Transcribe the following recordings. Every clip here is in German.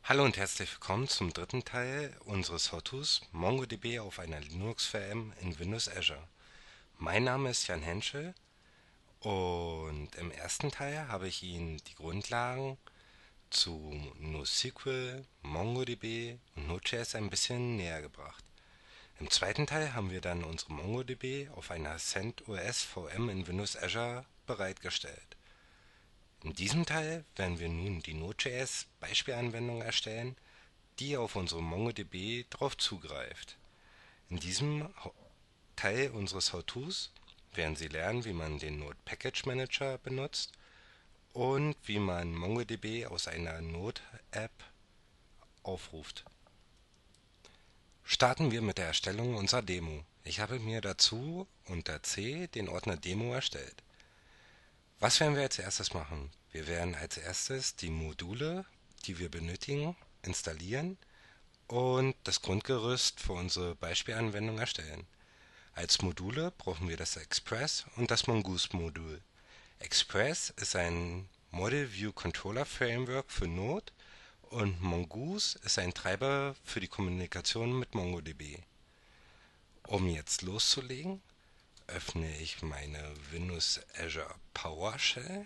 Hallo und herzlich willkommen zum dritten Teil unseres How-Tos MongoDB auf einer Linux-VM in Windows Azure. Mein Name ist Jan Henschel und im ersten Teil habe ich Ihnen die Grundlagen zu NoSQL, MongoDB und Node.js ein bisschen näher gebracht. Im zweiten Teil haben wir dann unsere MongoDB auf einer CentOS VM in Windows Azure bereitgestellt. In diesem Teil werden wir nun die Node.js Beispielanwendung erstellen, die auf unsere MongoDB drauf zugreift. In diesem Teil unseres How-Tos werden Sie lernen, wie man den Node Package Manager benutzt und wie man MongoDB aus einer Node-App aufruft. Starten wir mit der Erstellung unserer Demo. Ich habe mir dazu unter C den Ordner Demo erstellt. Was werden wir als erstes machen? Wir werden als erstes die Module, die wir benötigen, installieren und das Grundgerüst für unsere Beispielanwendung erstellen. Als Module brauchen wir das Express und das Mongoose-Modul. Express ist ein Model View Controller Framework für Node und Mongoose ist ein Treiber für die Kommunikation mit MongoDB. Um jetzt loszulegen, öffne ich meine Windows Azure PowerShell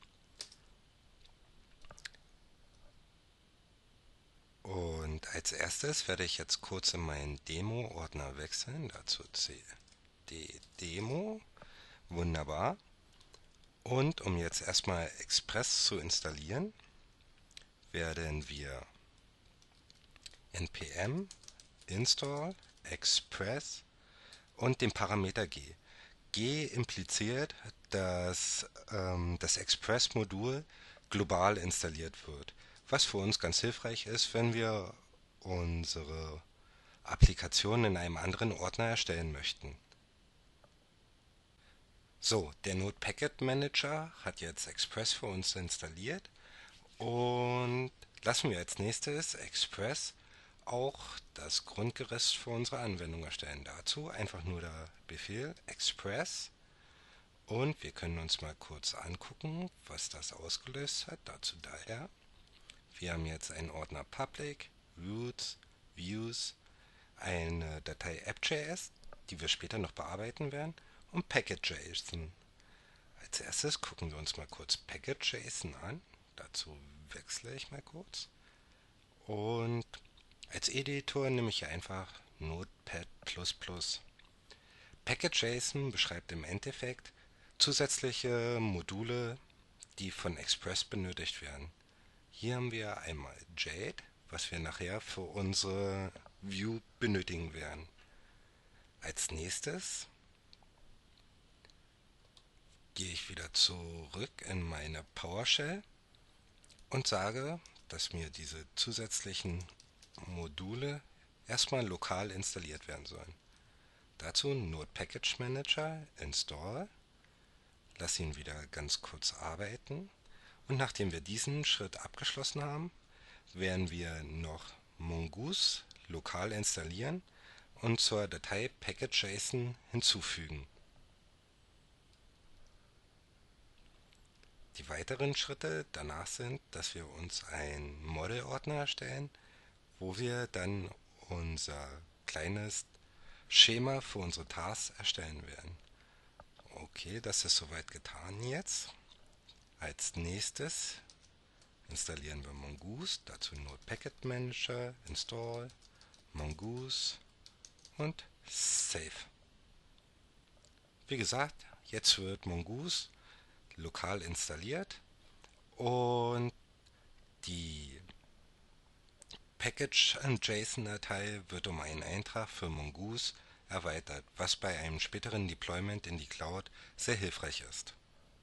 und als erstes werde ich jetzt kurz in meinen Demo-Ordner wechseln. Dazu cd Demo. Wunderbar. Und um jetzt erstmal Express zu installieren, werden wir npm install express und den Parameter g. G impliziert, dass das Express-Modul global installiert wird, was für uns ganz hilfreich ist, wenn wir unsere Applikation in einem anderen Ordner erstellen möchten. So, der Node Packet Manager hat jetzt Express für uns installiert und lassen wir als nächstes Express auch das Grundgerüst für unsere Anwendung erstellen. Dazu einfach nur der Befehl Express und wir können uns mal kurz angucken, was das ausgelöst hat. Dazu daher. Wir haben jetzt einen Ordner Public, Root, Views, eine Datei app.js, die wir später noch bearbeiten werden, und Package.json. Als erstes gucken wir uns mal kurz Package.json an. Dazu wechsle ich mal kurz. Und als Editor nehme ich hier einfach Notepad++. Package.json beschreibt im Endeffekt zusätzliche Module, die von Express benötigt werden. Hier haben wir einmal Jade, was wir nachher für unsere View benötigen werden. Als nächstes gehe ich wieder zurück in meine PowerShell und sage, dass mir diese zusätzlichen Module erstmal lokal installiert werden sollen. Dazu Node Package Manager install, lasse ihn wieder ganz kurz arbeiten und nachdem wir diesen Schritt abgeschlossen haben, werden wir noch Mongoose lokal installieren und zur Datei package.json hinzufügen. Die weiteren Schritte danach sind, dass wir uns einen Model-Ordner erstellen, wo wir dann unser kleines Schema für unsere Tasks erstellen werden. Okay, das ist soweit getan jetzt. Als nächstes installieren wir Mongoose, dazu Node Packet Manager, Install, Mongoose und Save. Wie gesagt, jetzt wird Mongoose lokal installiert und die Package.json-Datei wird um einen Eintrag für Mongoose erweitert, was bei einem späteren Deployment in die Cloud sehr hilfreich ist.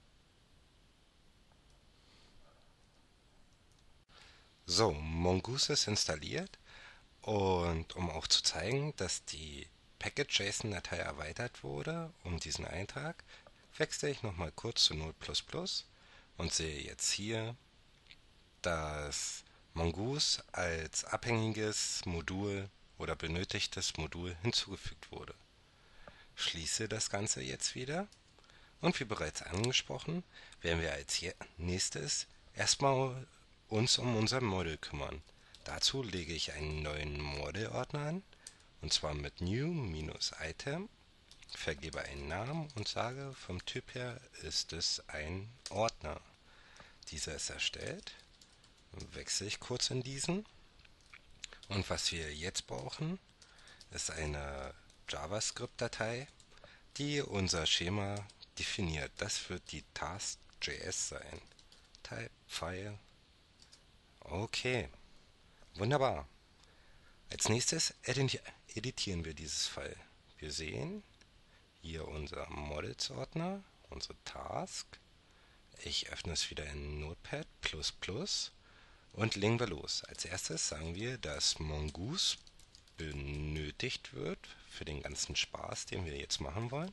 So, Mongoose ist installiert und um auch zu zeigen, dass die Package.json-Datei erweitert wurde um diesen Eintrag, wechsle ich nochmal kurz zu Node++ und sehe jetzt hier, dass Mongoose als abhängiges Modul oder benötigtes Modul hinzugefügt wurde. Schließe das Ganze jetzt wieder und wie bereits angesprochen, werden wir als nächstes erstmal uns um unser Model kümmern. Dazu lege ich einen neuen Model-Ordner an, und zwar mit new-item, vergebe einen Namen und sage, vom Typ her ist es ein Ordner. Dieser ist erstellt, wechsle ich kurz in diesen, und was wir jetzt brauchen, ist eine JavaScript-Datei, die unser Schema definiert. Das wird die task.js sein. Type, File. Okay, wunderbar. Als nächstes editieren wir dieses File. Wir sehen hier unser Models-Ordner, unsere Task. Ich öffne es wieder in Notepad++ und legen wir los. Als erstes sagen wir, dass Mongoose benötigt wird für den ganzen Spaß, den wir jetzt machen wollen,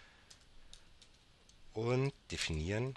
und definieren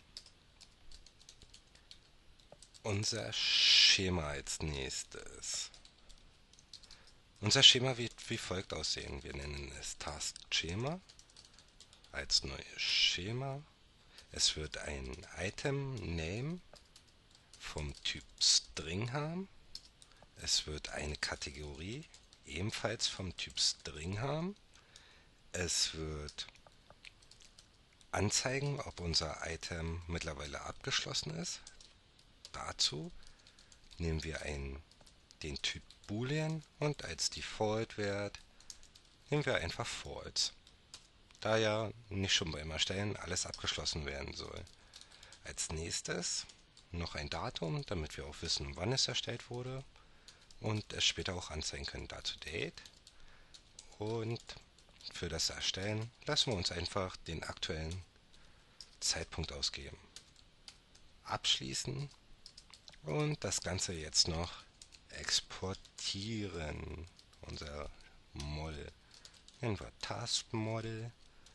unser Schema als nächstes. Unser Schema wird wie folgt aussehen. Wir nennen es Task-Schema als neues Schema. Es wird ein Item-Name vom Typ String haben. Es wird eine Kategorie ebenfalls vom Typ String haben. Es wird anzeigen, ob unser Item mittlerweile abgeschlossen ist. Dazu nehmen wir den Typ Boolean und als Default-Wert nehmen wir einfach False, da ja nicht schon beim Erstellen alles abgeschlossen werden soll. Als nächstes noch ein Datum, damit wir auch wissen, wann es erstellt wurde und es später auch anzeigen können. Dazu Date, und für das Erstellen lassen wir uns einfach den aktuellen Zeitpunkt ausgeben. Abschließen und das Ganze jetzt noch exportieren. Unser Model nennen wir Task Model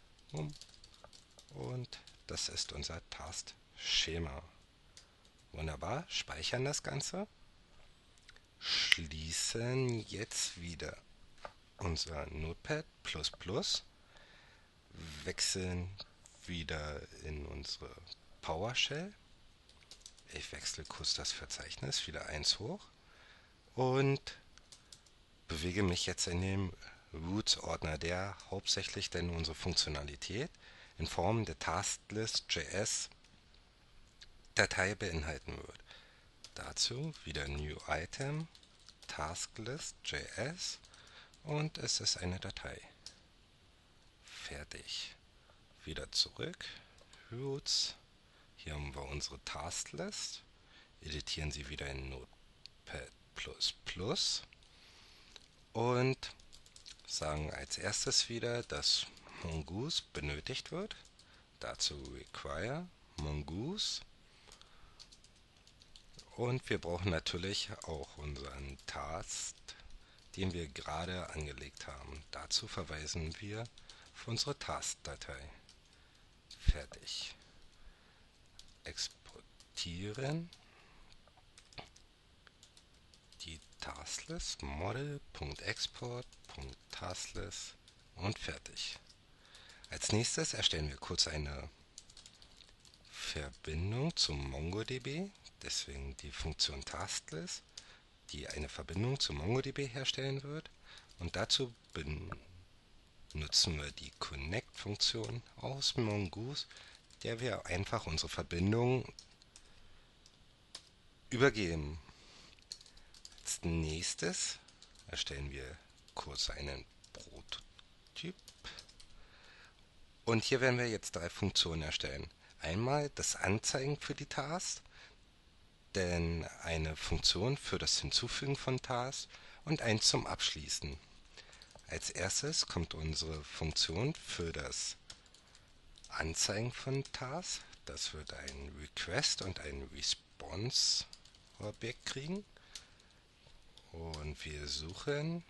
und das ist unser Task Schema. Wunderbar, speichern das Ganze, schließen jetzt wieder unser Notepad++, wechseln wieder in unsere PowerShell. Ich wechsle kurz das Verzeichnis wieder 1 hoch und bewege mich jetzt in dem Roots-Ordner, der hauptsächlich denn unsere Funktionalität in Form der Tasklist.js Datei beinhalten wird. Dazu wieder New Item, Tasklist.js, und es ist eine Datei. Fertig. Wieder zurück. Roots. Hier haben wir unsere Tasklist. Editieren sie wieder in Notepad++ und sagen als erstes wieder, dass Mongoose benötigt wird. Dazu require Mongoose. Und wir brauchen natürlich auch unseren Task, den wir gerade angelegt haben. Dazu verweisen wir auf unsere Task-Datei. Fertig. Exportieren. Die Tasklist model.export.tasklist und fertig. Als nächstes erstellen wir kurz eine Verbindung zum MongoDB, deswegen die Funktion Tasklist, die eine Verbindung zu MongoDB herstellen wird, und dazu benutzen wir die Connect-Funktion aus Mongoose, der wir einfach unsere Verbindung übergeben. Als nächstes erstellen wir kurz einen Prototyp. Und hier werden wir jetzt 3 Funktionen erstellen. Einmal das Anzeigen für die Tasks, denn eine Funktion für das Hinzufügen von Tasks und eins zum Abschließen. Als erstes kommt unsere Funktion für das Anzeigen von Tasks. Das wird ein Request und ein Response Objekt kriegen. Und wir suchen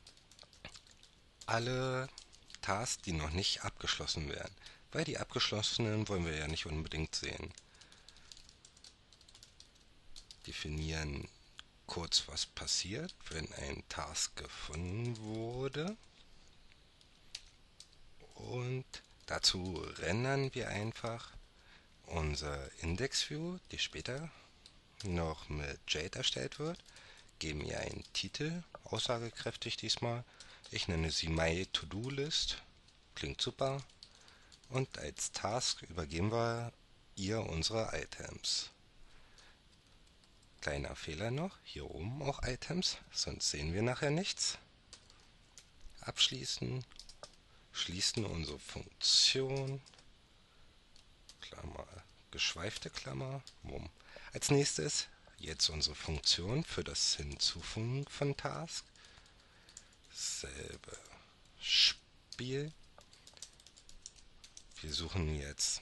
alle Tasks, die noch nicht abgeschlossen werden, weil die abgeschlossenen wollen wir ja nicht unbedingt sehen. Definieren kurz, was passiert, wenn ein Task gefunden wurde, und dazu rendern wir einfach unser Index-View, die später noch mit Jade erstellt wird, geben ihr einen Titel, aussagekräftig diesmal. Ich nenne sie My To-Do List, klingt super. Und als Task übergeben wir ihr unsere Items. Kleiner Fehler noch, hier oben auch Items, sonst sehen wir nachher nichts. Abschließen, schließen unsere Funktion, Klammer, geschweifte Klammer, Mumm. Als nächstes jetzt unsere Funktion für das Hinzufügen von Task. Selbe Spiel. Wir suchen jetzt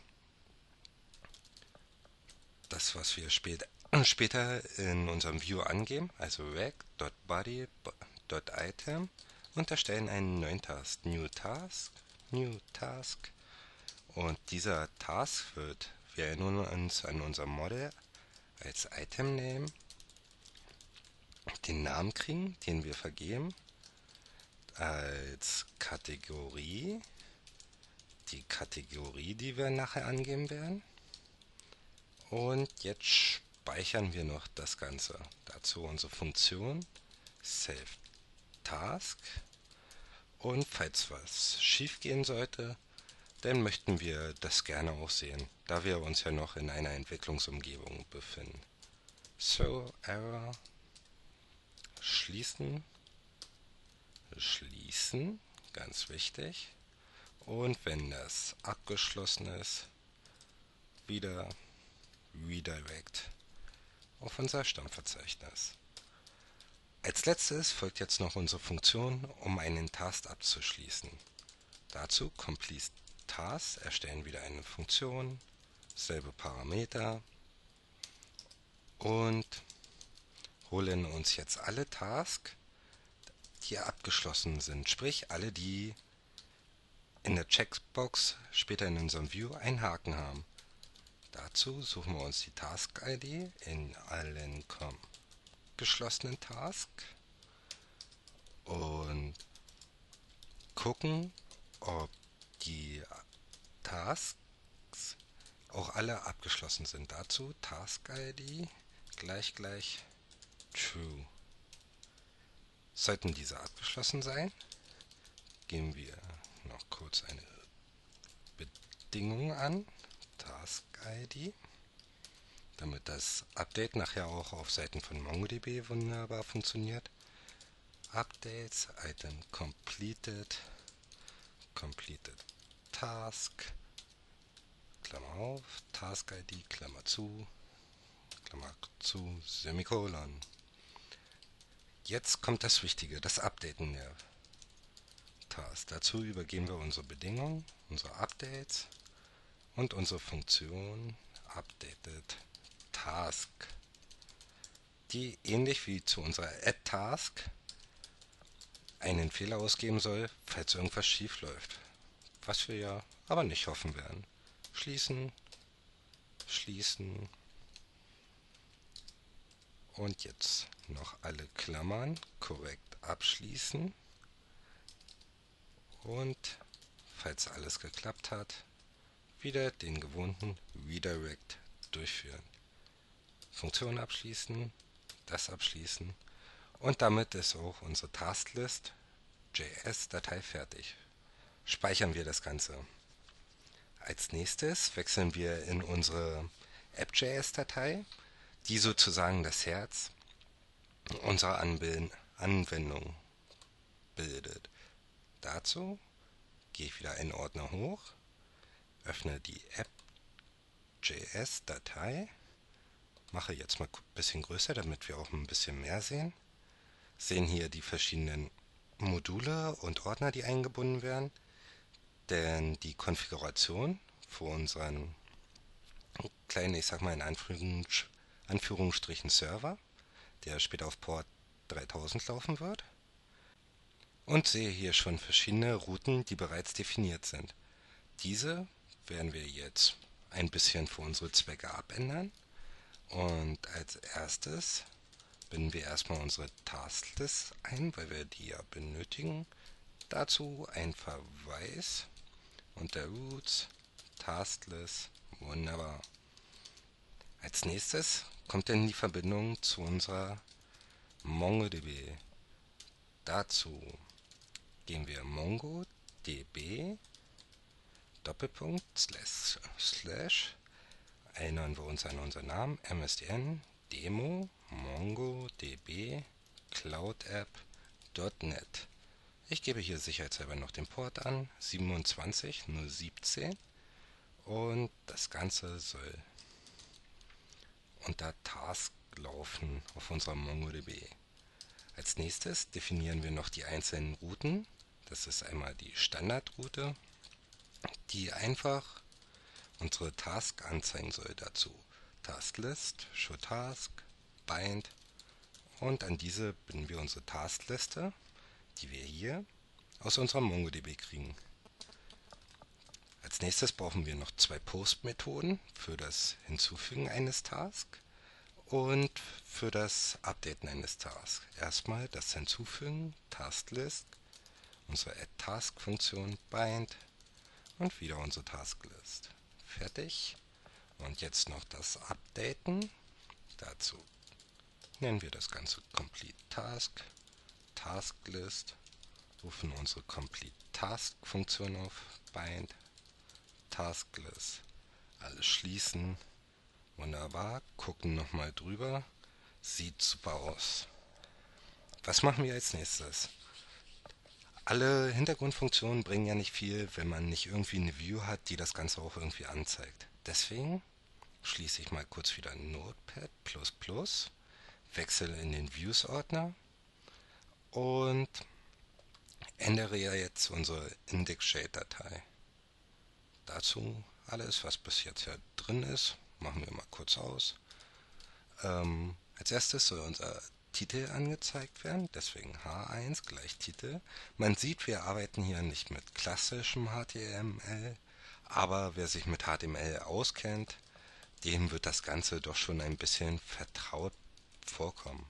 das, was wir später in unserem View angeben, also rec.body.item, und erstellen einen neuen Task. New Task. Und dieser Task wir erinnern uns an unser Model, als Item Name den Namen kriegen, den wir vergeben, als Kategorie die Kategorie, die wir nachher angeben werden. Und jetzt speichern wir noch das Ganze. Dazu unsere Funktion Save Task. Und falls was schief gehen sollte, dann möchten wir das gerne auch sehen, da wir uns ja noch in einer Entwicklungsumgebung befinden. So, Error, schließen, ganz wichtig. Und wenn das abgeschlossen ist, wieder Redirect auf unser Stammverzeichnis. Als letztes folgt jetzt noch unsere Funktion, um einen Task abzuschließen. Dazu Complete Task, erstellen wieder eine Funktion, selbe Parameter und holen uns jetzt alle Tasks, die abgeschlossen sind, sprich alle, die in der Checkbox später in unserem View einen Haken haben. Dazu suchen wir uns die Task-ID in allen geschlossenen Tasks und gucken, ob die Tasks auch alle abgeschlossen sind. Dazu Task-ID gleich True. Sollten diese abgeschlossen sein, geben wir noch kurz eine Bedingung an, Task-ID, damit das Update nachher auch auf Seiten von MongoDB wunderbar funktioniert. Updates, Item completed Task, Klammer auf, Task-ID, Klammer zu, Semikolon. Jetzt kommt das Wichtige, das Updaten der Task. Dazu übergeben wir unsere Bedingungen, unsere Updates und unsere Funktion Updated Task, die ähnlich wie zu unserer Add Task einen Fehler ausgeben soll, falls irgendwas schief läuft. Was wir ja aber nicht hoffen werden. Schließen und jetzt noch alle Klammern korrekt abschließen und falls alles geklappt hat, wieder den gewohnten Redirect durchführen. Funktion abschließen, das abschließen und damit ist auch unsere Tasklist.js-Datei fertig. Speichern wir das Ganze. Als nächstes wechseln wir in unsere App.js-Datei, die sozusagen das Herz unserer Anwendung bildet. Dazu gehe ich wieder einen Ordner hoch, öffne die App.js-Datei, mache jetzt mal ein bisschen größer, damit wir auch ein bisschen mehr sehen. Sehen hier die verschiedenen Module und Ordner, die eingebunden werden. Denn die Konfiguration für unseren kleinen, ich sag mal in Anführungsstrichen Server, der später auf Port 3000 laufen wird. Und sehe hier schon verschiedene Routen, die bereits definiert sind. Diese werden wir jetzt ein bisschen für unsere Zwecke abändern. Und als erstes binden wir erstmal unsere Tasklist ein, weil wir die ja benötigen. Dazu ein Verweis unter Roots, Tasklist, wunderbar. Als nächstes kommt dann die Verbindung zu unserer MongoDB. Dazu gehen wir MongoDB Doppelpunkt / erinnern wir uns an unseren Namen MSDN Demo MongoDB Cloud App.net. Ich gebe hier sicherheitshalber noch den Port an 27017 und das Ganze soll unter Task laufen auf unserer MongoDB. Als nächstes definieren wir noch die einzelnen Routen. Das ist einmal die Standardroute, die einfach unsere Task anzeigen soll. Dazu Tasklist, ShowTask, Bind und an diese binden wir unsere Taskliste, die wir hier aus unserer MongoDB kriegen. Als nächstes brauchen wir noch zwei Post-Methoden für das Hinzufügen eines Tasks und für das Updaten eines Tasks. Erstmal das Hinzufügen, Tasklist, unsere add-Task-Funktion, Bind und wieder unsere Tasklist. Fertig. Und jetzt noch das Updaten. Dazu nennen wir das Ganze Complete Task, Tasklist, rufen unsere Complete Task Funktion auf, Bind, Tasklist, alles schließen. Wunderbar, gucken nochmal drüber. Sieht super aus. Was machen wir als nächstes? Alle Hintergrundfunktionen bringen ja nicht viel, wenn man nicht irgendwie eine View hat, die das Ganze auch irgendwie anzeigt. Deswegen schließe ich mal kurz wieder Notepad++, wechsle in den Views-Ordner und ändere ja jetzt unsere Index.jade-Datei. Dazu alles, was bis jetzt ja drin ist, machen wir mal kurz aus. Als erstes soll unser Titel angezeigt werden, deswegen H1 gleich Titel. Man sieht, wir arbeiten hier nicht mit klassischem HTML, aber wer sich mit HTML auskennt, dem wird das Ganze doch schon ein bisschen vertraut vorkommen.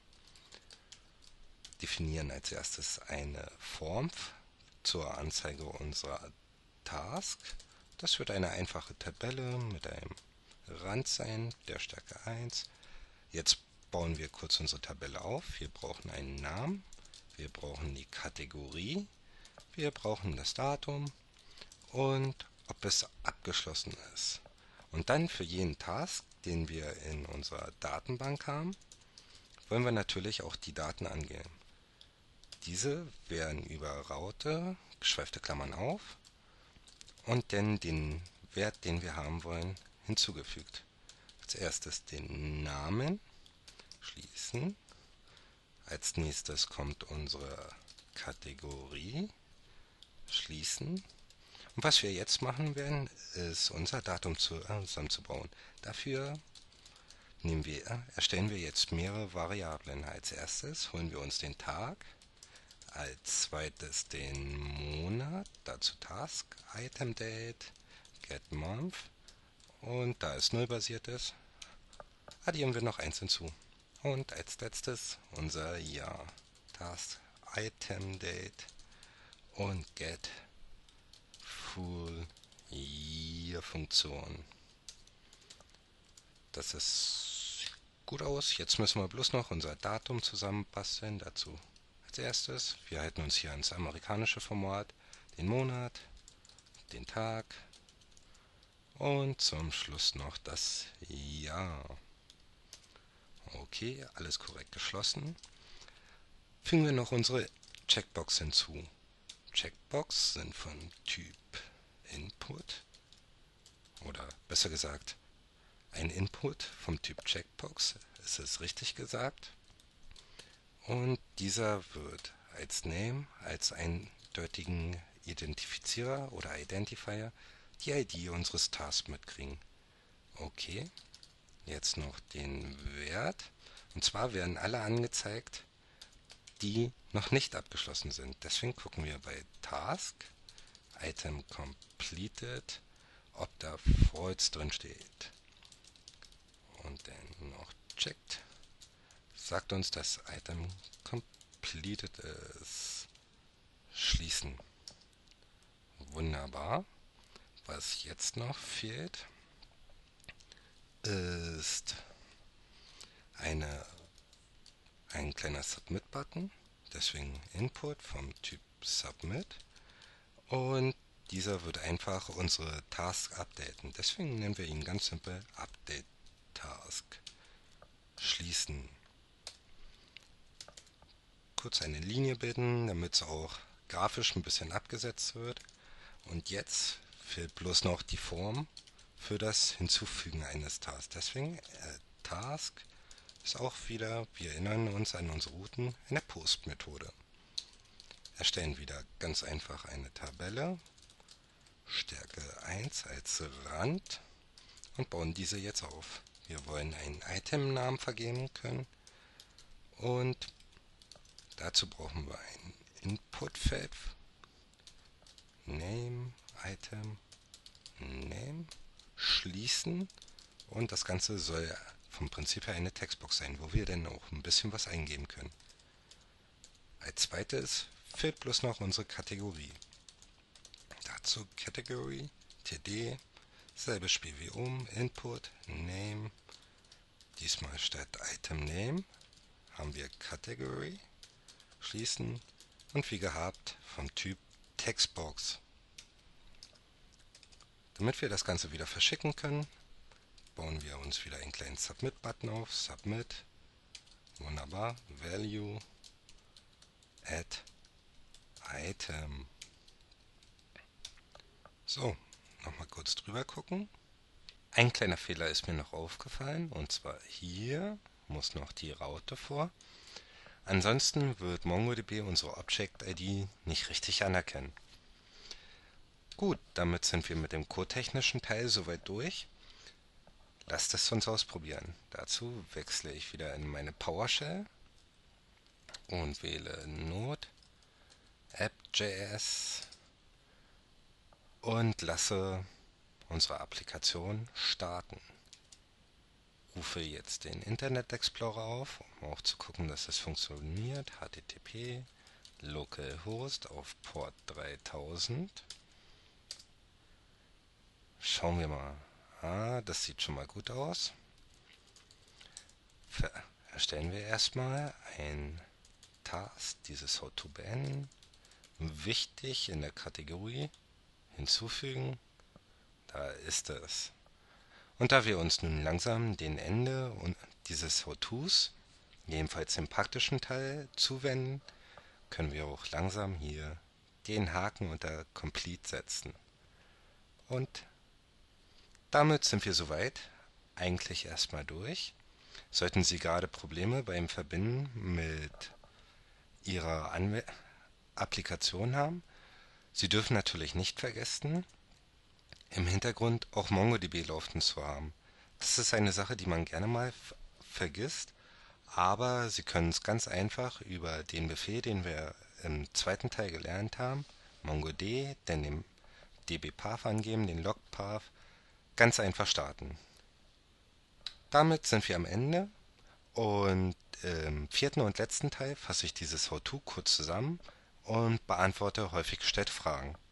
Definieren als erstes eine Form zur Anzeige unserer Task. Das wird eine einfache Tabelle mit einem Rand sein, der Stärke 1. Jetzt bauen wir kurz unsere Tabelle auf. Wir brauchen einen Namen, wir brauchen die Kategorie, wir brauchen das Datum und ob es abgeschlossen ist. Und dann für jeden Task, den wir in unserer Datenbank haben, wollen wir natürlich auch die Daten angeben. Diese werden über Raute, geschweifte Klammern auf, und dann den Wert, den wir haben wollen, hinzugefügt. Als erstes den Namen, schließen. Als nächstes kommt unsere Kategorie, schließen. Und was wir jetzt machen werden, ist unser Datum zusammenzubauen. Dafür erstellen wir jetzt mehrere Variablen. Als erstes holen wir uns den Tag, als zweites den Monat, dazu Task, Item Date, Get Month und da es nullbasiert ist, addieren wir noch eins hinzu. Und als letztes unser Jahr, Task, Item Date und Get Full Year Funktion. Das ist gut aus. Jetzt müssen wir bloß noch unser Datum zusammenbasteln. Dazu als erstes, wir halten uns hier ans amerikanische Format, den Monat, den Tag und zum Schluss noch das Jahr. Okay, alles korrekt geschlossen. Fügen wir noch unsere Checkbox hinzu. Checkbox sind von Typ Input oder besser gesagt ein Input vom Typ Checkbox, ist es richtig gesagt. Und dieser wird als Name, als eindeutigen Identifizierer oder Identifier die ID unseres Tasks mitkriegen. Okay, jetzt noch den Wert. Und zwar werden alle angezeigt, die noch nicht abgeschlossen sind. Deswegen gucken wir bei Task, Item Completed, ob da False drin steht. Und dann noch checked. Sagt uns, dass Item completed ist. Schließen. Wunderbar. Was jetzt noch fehlt, ist ein ein kleiner Submit-Button, deswegen Input vom Typ Submit. Und dieser wird einfach unsere Task updaten. Deswegen nennen wir ihn ganz simpel Update Task. Schließen. Kurz eine Linie bilden, damit es auch grafisch ein bisschen abgesetzt wird. Und jetzt fehlt bloß noch die Form für das Hinzufügen eines Tasks. Deswegen Task ist auch wieder, wir erinnern uns an unsere Routen, eine Post-Methode. Erstellen wieder ganz einfach eine Tabelle, Stärke 1 als Rand und bauen diese jetzt auf. Wir wollen einen Item-Namen vergeben können und dazu brauchen wir ein Input-Feld, Name, Item, Name, schließen und das Ganze soll vom Prinzip her eine Textbox sein, wo wir dann auch ein bisschen was eingeben können. Als zweites fehlt bloß noch unsere Kategorie. Dazu Category, TD, selbes Spiel wie oben, Input, Name, diesmal statt Item Name haben wir Category, schließen und wie gehabt vom Typ Textbox. Damit wir das Ganze wieder verschicken können, bauen wir uns wieder einen kleinen Submit-Button auf, Submit, wunderbar, Value, Add, Item. So, nochmal kurz drüber gucken. Ein kleiner Fehler ist mir noch aufgefallen, und zwar hier muss noch die Raute vor. Ansonsten wird MongoDB unsere Object-ID nicht richtig anerkennen. Gut, damit sind wir mit dem codetechnischen Teil soweit durch. Lasst es uns ausprobieren. Dazu wechsle ich wieder in meine PowerShell und wähle Node, App.js und lasse unsere Applikation starten. Rufe jetzt den Internet Explorer auf, um auch zu gucken, dass es funktioniert. HTTP localhost auf Port 3000. Schauen wir mal. Das sieht schon mal gut aus. Erstellen wir erstmal ein Task, dieses How to beenden. Wichtig in der Kategorie hinzufügen. Da ist es. Und da wir uns nun langsam dem Ende dieses How-Tos, jedenfalls dem praktischen Teil, zuwenden, können wir auch langsam hier den Haken unter Complete setzen. Und damit sind wir soweit eigentlich erstmal durch. Sollten Sie gerade Probleme beim Verbinden mit Ihrer Applikation haben, Sie dürfen natürlich nicht vergessen, im Hintergrund auch MongoDB laufen zu haben. Das ist eine Sache, die man gerne mal vergisst, aber Sie können es ganz einfach über den Befehl, den wir im zweiten Teil gelernt haben, mongod, dann den db-path angeben, den log-path, ganz einfach starten. Damit sind wir am Ende und im vierten und letzten Teil fasse ich dieses How-To kurz zusammen und beantworte häufig gestellte Fragen.